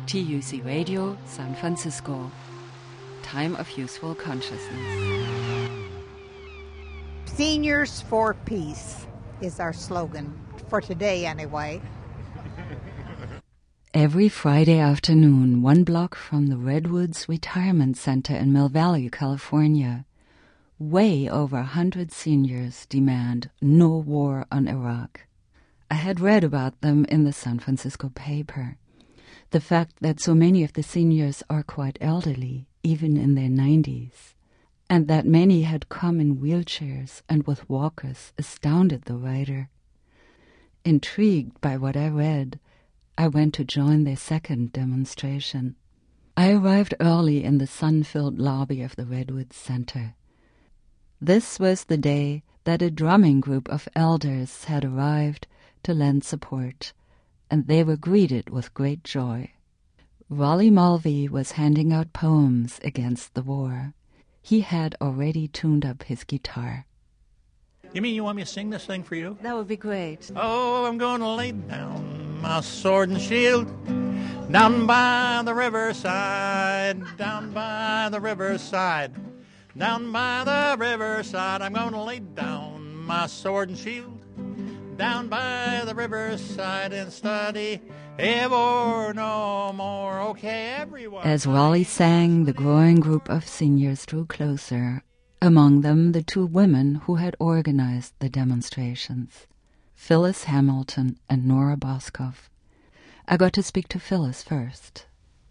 TUC Radio, San Francisco. Time of Useful Consciousness. Seniors for Peace is our slogan, for today anyway. Every Friday afternoon, 1 block from the Redwoods Retirement Center in Mill Valley, California, way over 100 seniors demand no war on Iraq. I had read about them in the San Francisco paper. The fact that so many of the seniors are quite elderly, even in their 90s, and that many had come in wheelchairs and with walkers astounded the writer. Intrigued by what I read, I went to join their second demonstration. I arrived early in the sun-filled lobby of the Redwoods Center. This was the day that a drumming group of elders had arrived to lend support, and they were greeted with great joy. Rollie Mulvey was handing out poems against the war. He had already tuned up his guitar. You mean you want me to sing this thing for you? That would be great. Oh, I'm going to lay down my sword and shield down by the riverside, down by the riverside, down by the riverside. I'm going to lay down my sword and shield down by the riverside and study ever no more. Okay, everyone. As Rollie sang, the growing group of seniors drew closer, among them the 2 women who had organized the demonstrations, Phyllis Hamilton and Nora Boskoff. I got to speak to Phyllis first.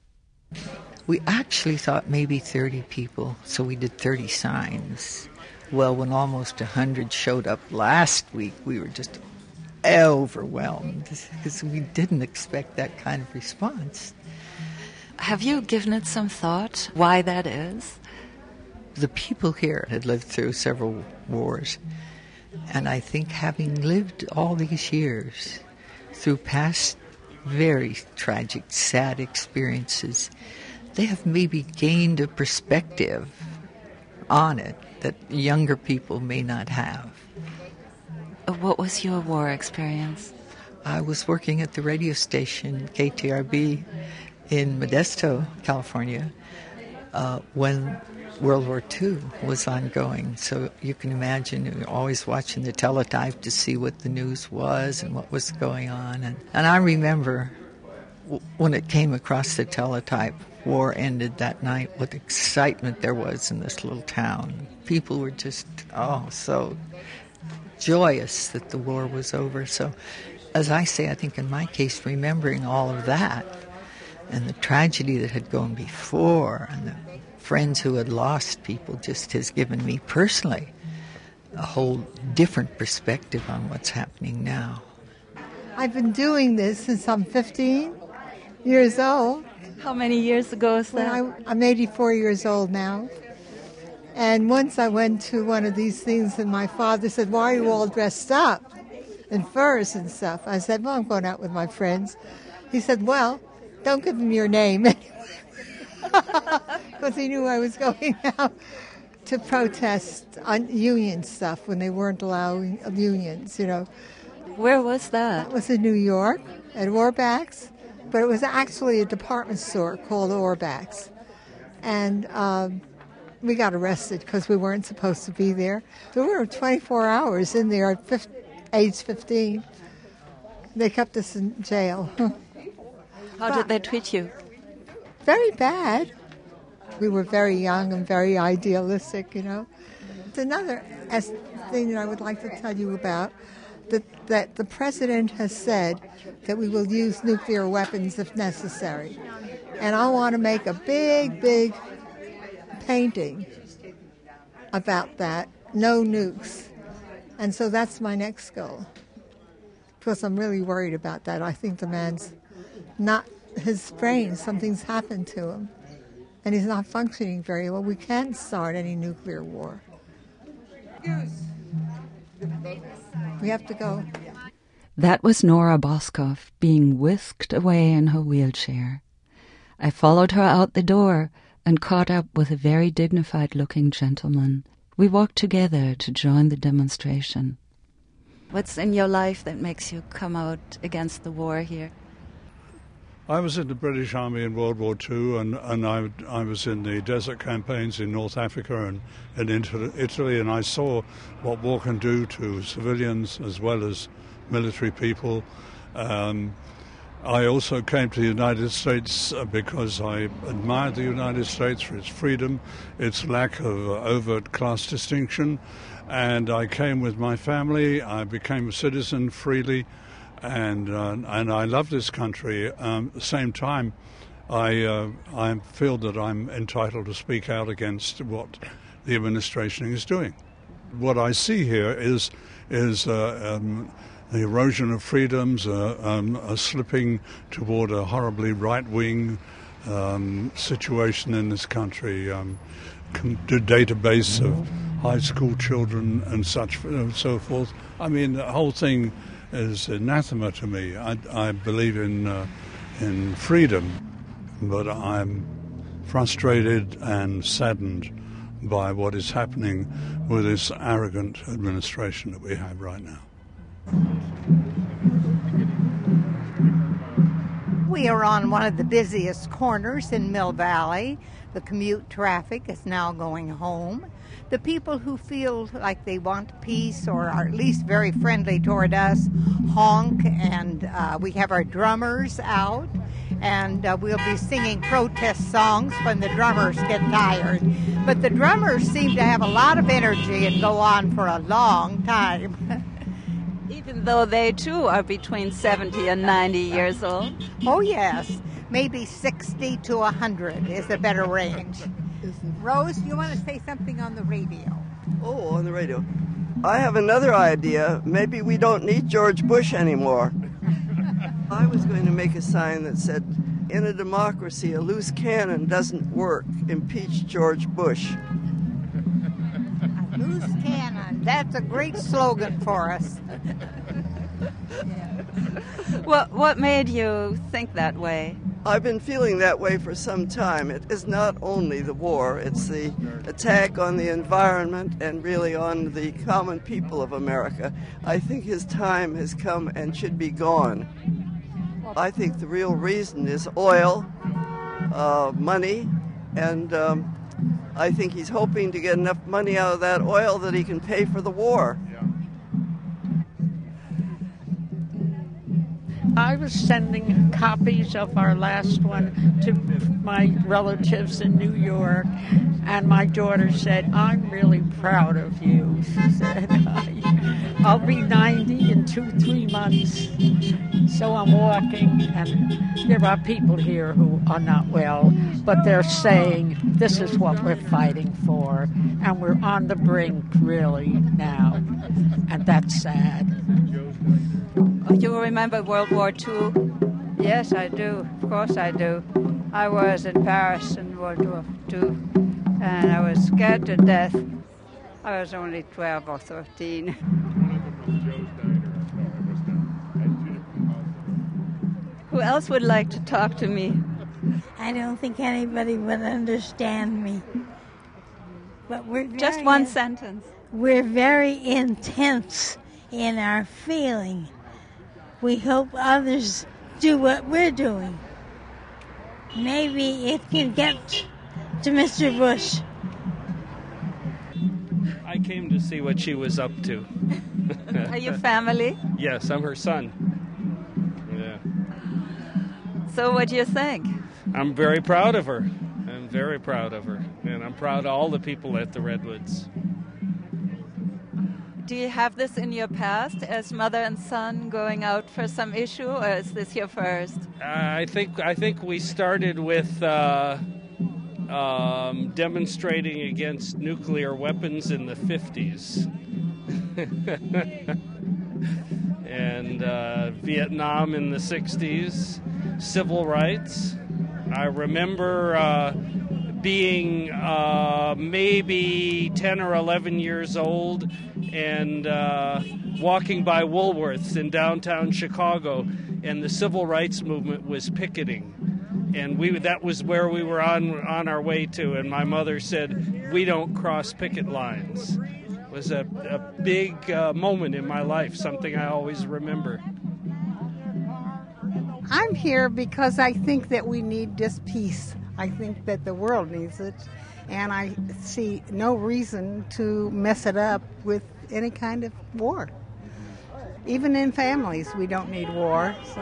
We actually thought maybe 30 people, so we did 30 signs. Well, when almost 100 showed up last week, we were just overwhelmed because we didn't expect that kind of response. Have you given it some thought why that is? The people here had lived through several wars, and I think having lived all these years through past very tragic, sad experiences, they have maybe gained a perspective on it that younger people may not have. What was your war experience? I was working at the radio station KTRB in Modesto, California, when World War II was ongoing. So you can imagine you're always watching the teletype to see what the news was and what was going on. And I remember when it came across the teletype, war ended that night, what excitement there was in this little town. People were just, so joyous that the war was over. So, as I say, I think in my case, remembering all of that and the tragedy that had gone before and the friends who had lost people just has given me personally a whole different perspective on what's happening now. I've been doing this since I'm 15 years old. How many years ago is that? I'm 84 years old now. And once I went to one of these things and my father said, "Why are you all dressed up in furs and stuff?" I said, "Well, I'm going out with my friends." He said, "Well, don't give them your name anyway." Because he knew I was going out to protest on union stuff when they weren't allowing unions, Where was that? That was in New York at Orbach's, but it was actually a department store called Orbach's. And we got arrested because we weren't supposed to be there. So we were 24 hours in there at age 15. They kept us in jail. How did they treat you? Very bad. We were very young and very idealistic, It's another thing that I would like to tell you about, that the president has said that we will use nuclear weapons if necessary. And I want to make a big, big painting about that, no nukes. And so that's my next goal, because I'm really worried about that. I think the man's not, his brain, something's happened to him, and he's not functioning very well. We can't start any nuclear war. We have to go. That was Nora Boskoff being whisked away in her wheelchair. I followed her out the door and caught up with a very dignified-looking gentleman. We walked together to join the demonstration. What's in your life that makes you come out against the war here? I was in the British Army in World War II, and I was in the desert campaigns in North Africa and into Italy, and I saw what war can do to civilians as well as military people. I also came to the United States because I admired the United States for its freedom, its lack of overt class distinction, and I came with my family. I became a citizen freely, and I love this country. At the same time, I feel that I'm entitled to speak out against what the administration is doing. What I see here is the erosion of freedoms, a slipping toward a horribly right-wing situation in this country, the database of high school children and so forth. I mean, the whole thing is anathema to me. I believe in freedom, but I'm frustrated and saddened by what is happening with this arrogant administration that we have right now. We are on one of the busiest corners in Mill Valley. The commute traffic is now going home. The people who feel like they want peace or are at least very friendly toward us honk, and we have our drummers out, and we'll be singing protest songs when the drummers get tired. But the drummers seem to have a lot of energy and go on for a long time. Even though they, too, are between 70 and 90 years old? Oh, yes. Maybe 60 to 100 is a better range. Rose, you want to say something on the radio? Oh, on the radio. I have another idea. Maybe we don't need George Bush anymore. I was going to make a sign that said, in a democracy, a loose cannon doesn't work. Impeach George Bush. A loose cannon. That's a great slogan for us. What made you think that way? I've been feeling that way for some time. It is not only the war, it's the attack on the environment and really on the common people of America. I think his time has come and should be gone. I think the real reason is oil, money, and I think he's hoping to get enough money out of that oil that he can pay for the war. I was sending copies of our last one to my relatives in New York, and my daughter said, I'm really proud of you. She said, I'll be 90 in 2-3 months. So I'm walking, and there are people here who are not well, but they're saying this is what we're fighting for, and we're on the brink, really, now, and that's sad. You remember World War II? Yes, I do. Of course I do. I was in Paris in World War II, and I was scared to death. I was only 12 or 13. Who else would like to talk to me? I don't think anybody would understand me. But we're just one sentence. We're very intense in our feeling. We hope others do what we're doing. Maybe it can get to Mr. Bush. I came to see what she was up to. Are you family? Yes, I'm her son. Yeah. So what do you think? I'm very proud of her. I'm very proud of her. And I'm proud of all the people at the Redwoods. Do you have this in your past as mother and son going out for some issue, or is this your first? I think we started with demonstrating against nuclear weapons in the 50s. And Vietnam in the 60s, civil rights. I remember being maybe 10 or 11 years old and walking by Woolworths in downtown Chicago, and the civil rights movement was picketing. And that was where we were on our way to, and my mother said, we don't cross picket lines. It was a big moment in my life, something I always remember. I'm here because I think that we need just peace. I think that the world needs it, and I see no reason to mess it up with any kind of war. Even in families, we don't need war. So,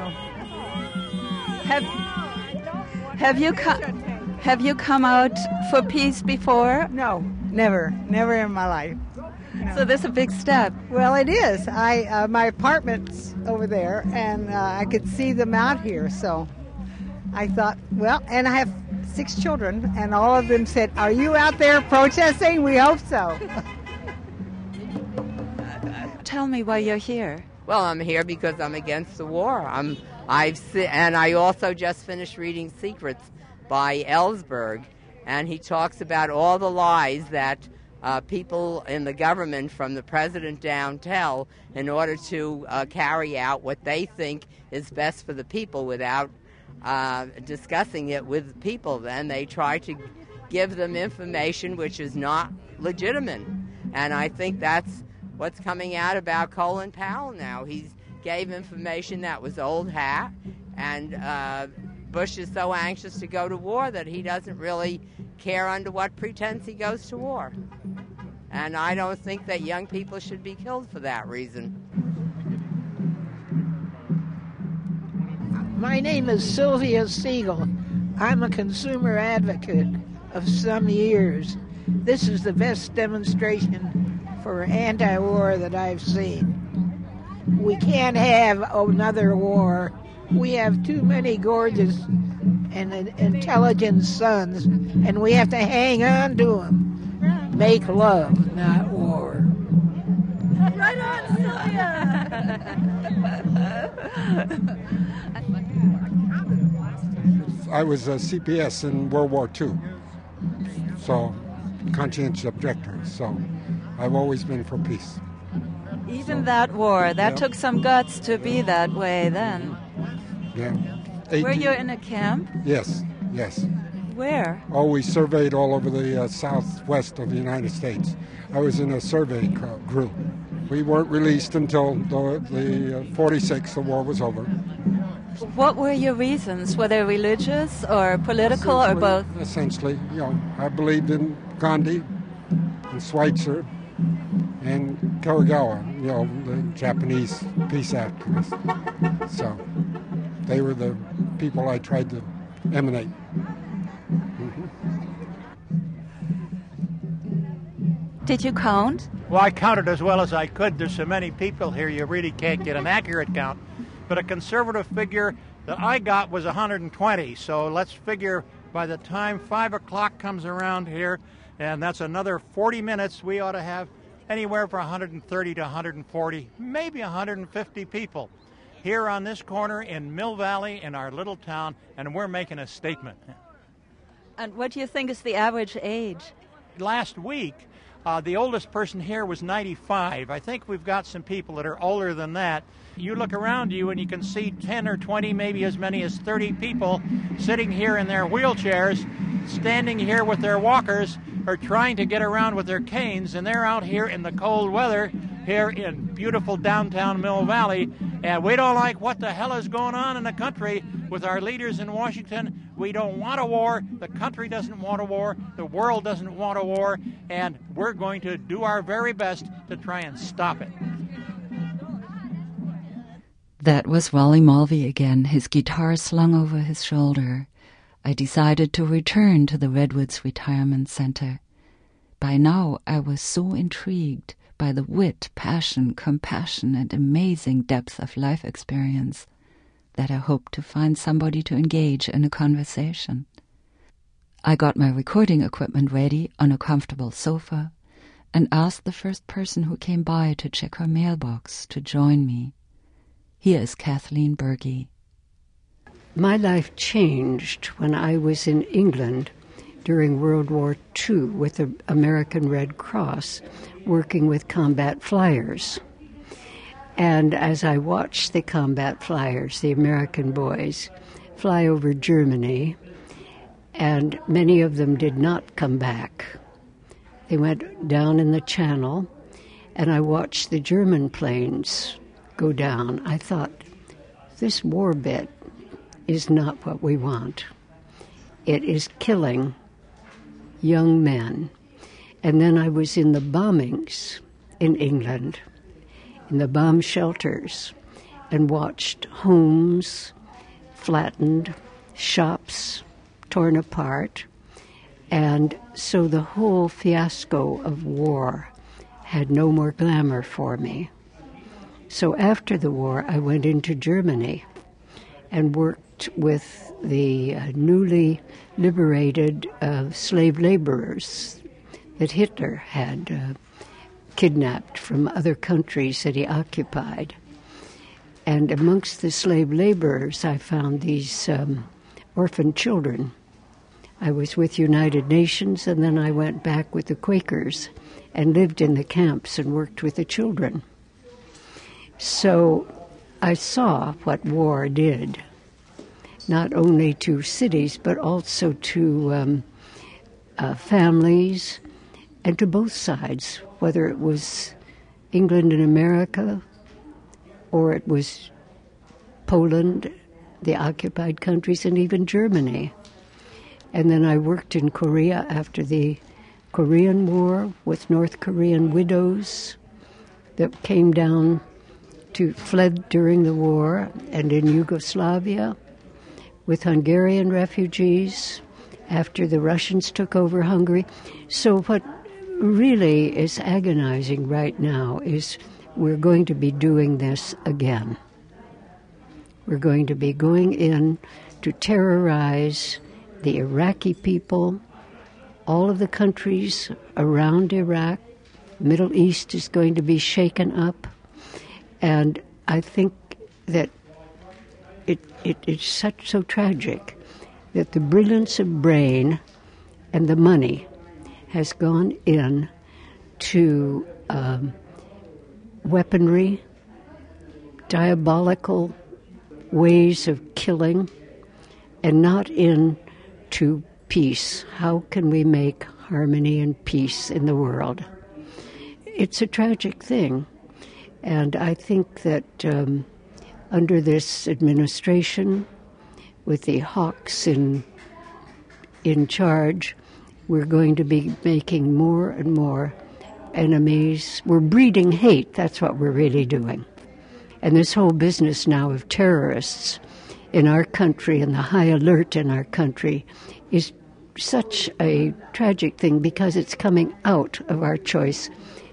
have you come out for peace before? No, never in my life. No. So this is a big step. Well, it is. My apartment's over there, and I could see them out here. So I thought, well, and I have 6 children, and all of them said, "Are you out there protesting? We hope so." Tell me why you're here. Well, I'm here because I'm against the war. And I also just finished reading Secrets by Ellsberg, and he talks about all the lies that people in the government, from the president down, tell in order to carry out what they think is best for the people without discussing it with people. Then they try to give them information which is not legitimate. And I think that's what's coming out about Colin Powell now. He gave information that was old hat, and Bush is so anxious to go to war that he doesn't really care under what pretense he goes to war. And I don't think that young people should be killed for that reason. My name is Sylvia Siegel. I'm a consumer advocate of some years. This is the best demonstration for anti-war that I've seen. We can't have another war. We have too many gorgeous and intelligent sons, and we have to hang on to them. Make love, not war. Right on, Sylvia! I was a CPS in World War II, so conscientious objector, so I've always been for peace. Even that war, that took some guts to be that way then. Yeah. Were you in a camp? Yes. Where? Oh, we surveyed all over the southwest of the United States. I was in a survey group. We weren't released until the 46, the war was over. What were your reasons? Were they religious or political or both? Essentially, I believed in Gandhi and Schweitzer and Karigawa, the Japanese peace activists. So they were the people I tried to emanate. Did you count? Well, I counted as well as I could. There's so many people here, you really can't get an accurate count. But a conservative figure that I got was 120. So let's figure by the time 5 o'clock comes around here, and that's another 40 minutes, we ought to have anywhere from 130 to 140, maybe 150 people here on this corner in Mill Valley in our little town, and we're making a statement. And what do you think is the average age? Last week, the oldest person here was 95. I think we've got some people that are older than that. You look around you and you can see 10 or 20, maybe as many as 30 people sitting here in their wheelchairs, standing here with their walkers, or trying to get around with their canes, and they're out here in the cold weather here in beautiful downtown Mill Valley, and we don't like what the hell is going on in the country with our leaders in Washington. We don't want a war. The country doesn't want a war. The world doesn't want a war, and we're going to do our very best to try and stop it. That was Wally Mulvey again, his guitar slung over his shoulder. I decided to return to the Redwoods Retirement Center. By now I was so intrigued by the wit, passion, compassion, and amazing depth of life experience that I hoped to find somebody to engage in a conversation. I got my recording equipment ready on a comfortable sofa and asked the first person who came by to check her mailbox to join me. Here is Kathleen Berge. My life changed when I was in England during World War II with the American Red Cross, working with combat flyers. And as I watched the combat flyers, the American boys, fly over Germany, and many of them did not come back. They went down in the Channel, and I watched the German planes go down. I thought, this war bit is not what we want. It is killing young men. And then I was in the bombings in England, in the bomb shelters, and watched homes flattened, shops torn apart. And so the whole fiasco of war had no more glamour for me. So after the war, I went into Germany and worked with the newly liberated slave laborers that Hitler had kidnapped from other countries that he occupied. And amongst the slave laborers, I found these orphan children. I was with United Nations, and then I went back with the Quakers and lived in the camps and worked with the children. So I saw what war did, not only to cities, but also to families, and to both sides, whether it was England and America, or it was Poland, the occupied countries, and even Germany. And then I worked in Korea after the Korean War with North Korean widows that came down fled during the war, and in Yugoslavia with Hungarian refugees after the Russians took over Hungary. So what really is agonizing right now is we're going to be doing this again. We're going to be going in to terrorize the Iraqi people, all of the countries around Iraq. Middle East is going to be shaken up. And I think that it's so tragic that the brilliance of brain and the money has gone in to weaponry, diabolical ways of killing, and not into peace. How can we make harmony and peace in the world? It's a tragic thing. And I think that under this administration, with the hawks in charge, we're going to be making more and more enemies. We're breeding hate. That's what we're really doing. And this whole business now of terrorists in our country and the high alert in our country is such a tragic thing because it's coming out of our choice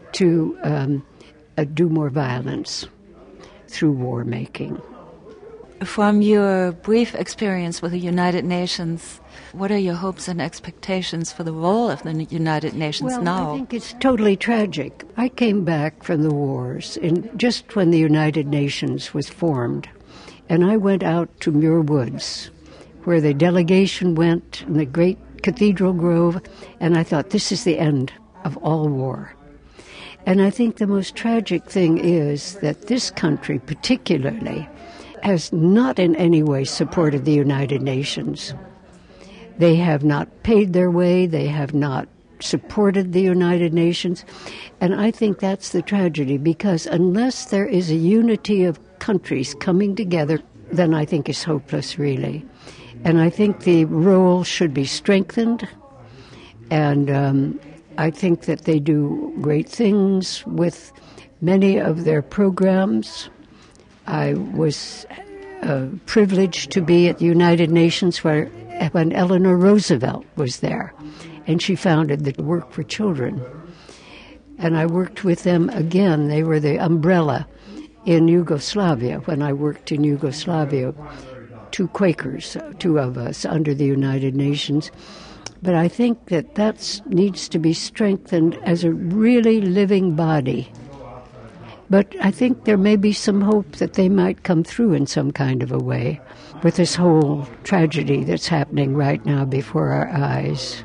to do more violence through war making. From your brief experience with the United Nations, what are your hopes and expectations for the role of the United Nations now? I think it's totally tragic. I came back from the wars just when the United Nations was formed, and I went out to Muir Woods, where the delegation went in the great Cathedral Grove, and I thought, this is the end of all war. And I think the most tragic thing is that this country particularly has not in any way supported the United Nations. They have not paid their way, they have not supported the United Nations, and I think that's the tragedy, because unless there is a unity of countries coming together, then I think it's hopeless, really. And I think the role should be strengthened, and I think that they do great things with many of their programs. I was privileged to be at the United Nations when Eleanor Roosevelt was there, and she founded the Work for Children. And I worked with them again. They were the umbrella in Yugoslavia. When I worked in Yugoslavia, two Quakers, two of us, under the United Nations. But I think that needs to be strengthened as a really living body. But I think there may be some hope that they might come through in some kind of a way with this whole tragedy that's happening right now before our eyes.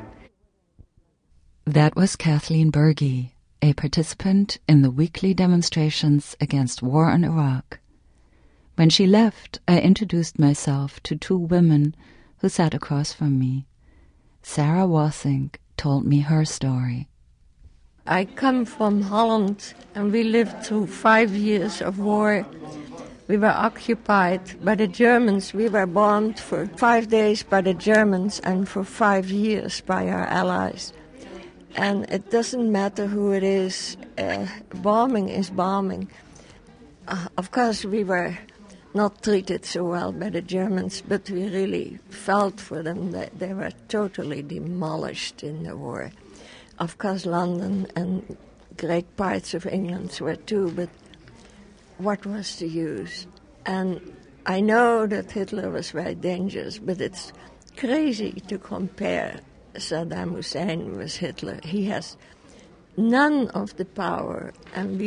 That was Kathleen Berge, a participant in the weekly demonstrations against war in Iraq. When she left, I introduced myself to two women who sat across from me. Sarah Wassink told me her story. I come from Holland, and we lived through 5 years of war. We were occupied by the Germans. We were bombed for 5 days by the Germans and for 5 years by our allies. And it doesn't matter who it is. Bombing is bombing. Of course, we were not treated so well by the Germans, but we really felt for them that they were totally demolished in the war. Of course, London and great parts of England were too, but what was the use? And I know that Hitler was very dangerous, but it's crazy to compare Saddam Hussein with Hitler. He has none of the power, and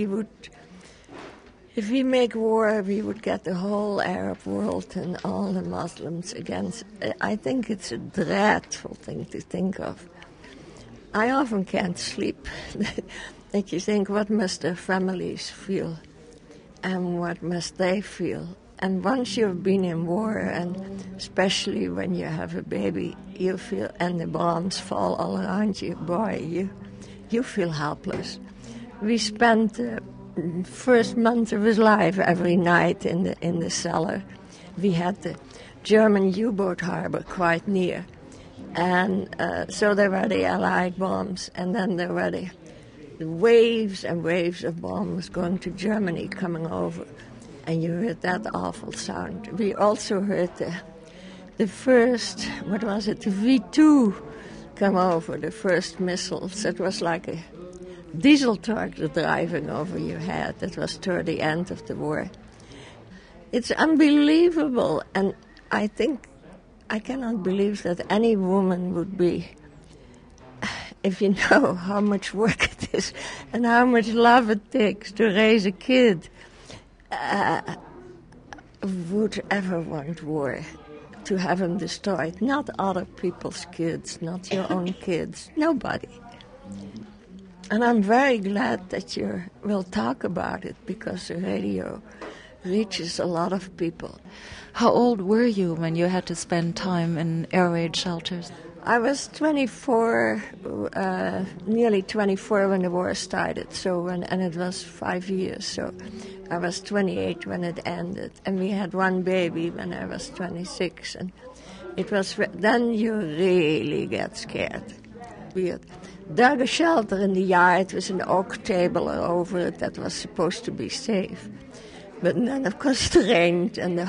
if we make war, we would get the whole Arab world and all the Muslims against. I think it's a dreadful thing to think of. I often can't sleep. That you think, what must their families feel? And what must they feel? And once you've been in war, and especially when you have a baby, you feel, and the bombs fall all around you, boy, you feel helpless. We spent the first month of his life every night in the cellar. We had the German U-boat harbor quite near. And so there were the Allied bombs, and then there were the waves and waves of bombs going to Germany coming over. And you heard that awful sound. We also heard the first, what was it, the V2 come over, the first missiles. It was like a diesel truck driving over your head. It was toward the end of the war. It's unbelievable, and I think I cannot believe that any woman would be, if you know how much work it is and how much love it takes to raise a kid, would ever want war, to have him destroyed. Not other people's kids, not your own kids, nobody. And I'm very glad that you will talk about it, because the radio reaches a lot of people. How old were you when you had to spend time in air raid shelters? I was 24, nearly 24 when the war started, and it was 5 years, so I was 28 when it ended, and we had one baby when I was 26, and it was, then you really get scared. We had dug a shelter in the yard with an oak table over it that was supposed to be safe. But then, of course, it rained, and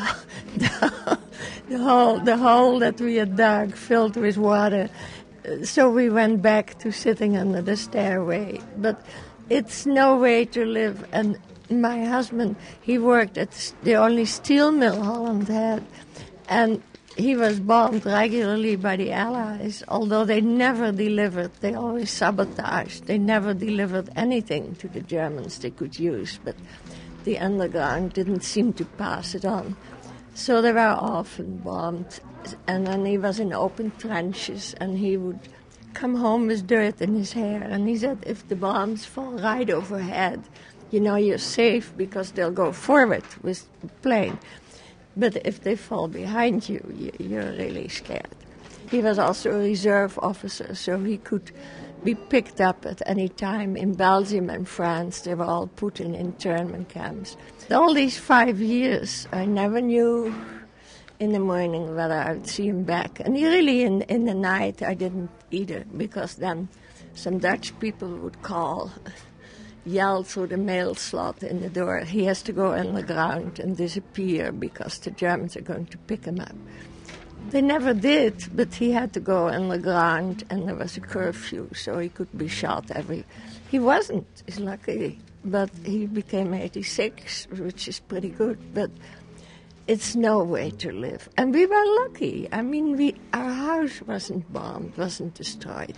the hole that we had dug filled with water. So we went back to sitting under the stairway. But it's no way to live. And my husband, he worked at the only steel mill Holland had, and he was bombed regularly by the Allies, although they never delivered. They always sabotaged. They never delivered anything to the Germans they could use, but the underground didn't seem to pass it on. So they were often bombed. And then he was in open trenches, and he would come home with dirt in his hair. And he said, if the bombs fall right overhead, you know you're safe because they'll go forward with the plane. But if they fall behind you, you're really scared. He was also a reserve officer, so he could be picked up at any time. In Belgium and France, they were all put in internment camps. All these 5 years, I never knew in the morning whether I would see him back. And really, in the night, I didn't either, because then some Dutch people would call, yell through the mail slot in the door, he has to go underground and disappear because the Germans are going to pick him up. They never did, but he had to go underground, and there was a curfew, so he could be shot He wasn't, he's lucky, but he became 86, which is pretty good, but it's no way to live. And we were lucky. I mean, our house wasn't bombed, wasn't destroyed.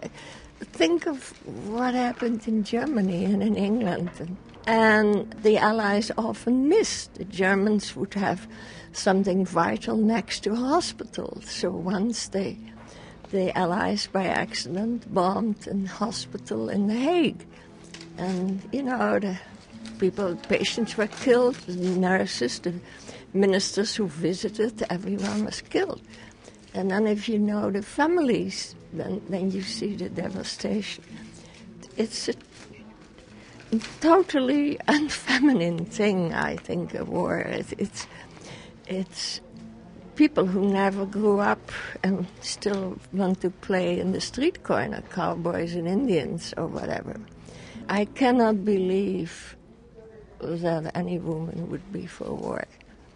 Think of what happened in Germany and in England. And the Allies often missed. The Germans would have something vital next to a hospital. So once the Allies, by accident, bombed a hospital in The Hague. And, you know, the patients were killed, the nurses, the ministers who visited, everyone was killed. And then if you know the families, then you see the devastation. It's totally unfeminine thing, I think, a war. It's people who never grew up and still want to play in the street corner, cowboys and Indians or whatever. I cannot believe that any woman would be for war.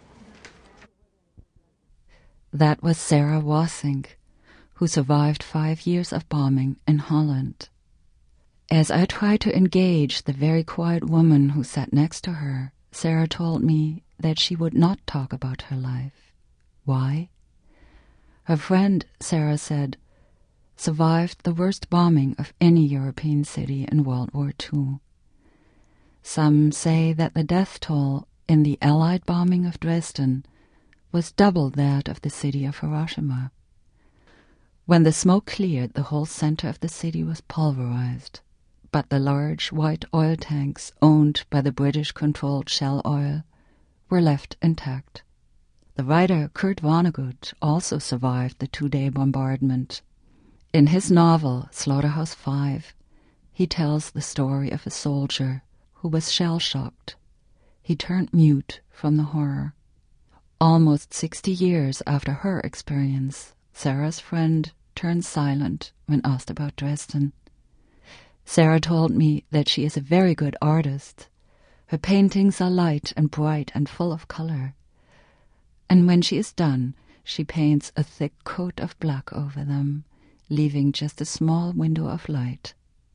That was Sarah Wassink, who survived 5 years of bombing in Holland. As I tried to engage the very quiet woman who sat next to her, Sarah told me that she would not talk about her life. Why? Her friend, Sarah said, survived the worst bombing of any European city in World War II. Some say that the death toll in the Allied bombing of Dresden was double that of the city of Hiroshima. When the smoke cleared, the whole center of the city was pulverized, but the large white oil tanks owned by the British-controlled Shell Oil were left intact. The writer Kurt Vonnegut also survived the 2-day bombardment. In his novel, Slaughterhouse-Five, he tells the story of a soldier who was shell-shocked. He turned mute from the horror. Almost 60 years after her experience, Sarah's friend turned silent when asked about Dresden. Sarah told me that she is a very good artist. Her paintings are light and bright and full of color. And when she is done, she paints a thick coat of black over them, leaving just a small window of light.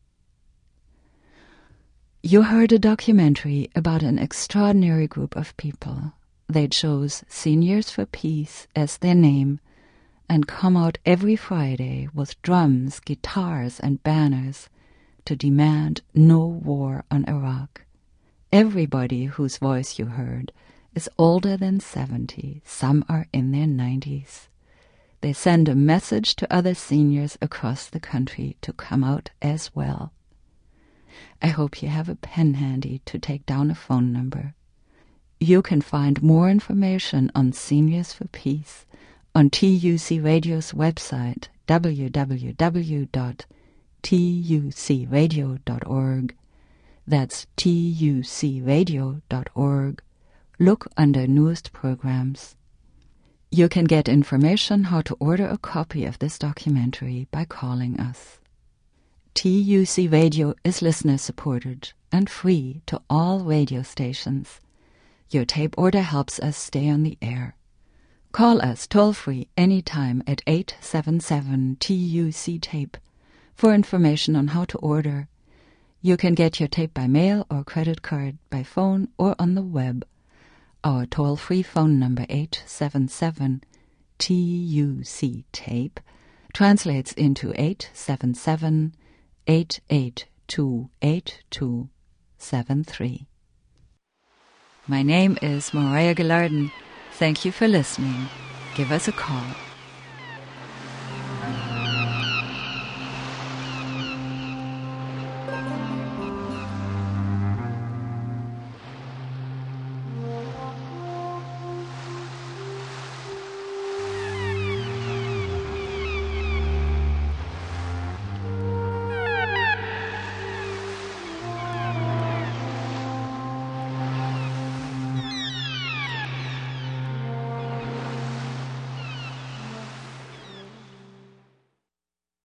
You heard a documentary about an extraordinary group of people. They chose Seniors for Peace as their name and come out every Friday with drums, guitars, and banners to demand no war on Iraq. Everybody whose voice you heard is older than 70. Some are in their 90s. They send a message to other seniors across the country to come out as well. I hope you have a pen handy to take down a phone number. You can find more information on Seniors for Peace on TUC Radio's website, www.tucradio.org. That's tucradio.org. Look under Newest Programs. You can get information how to order a copy of this documentary by calling us. TUC Radio is listener-supported and free to all radio stations. Your tape order helps us stay on the air. Call us toll-free anytime at 877-TUC-TAPE for information on how to order. You can get your tape by mail or credit card, by phone or on the web. Our toll-free phone number 877-TUC-TAPE translates into 877-882-8273. My name is Mariah Gillardin. Thank you for listening. Give us a call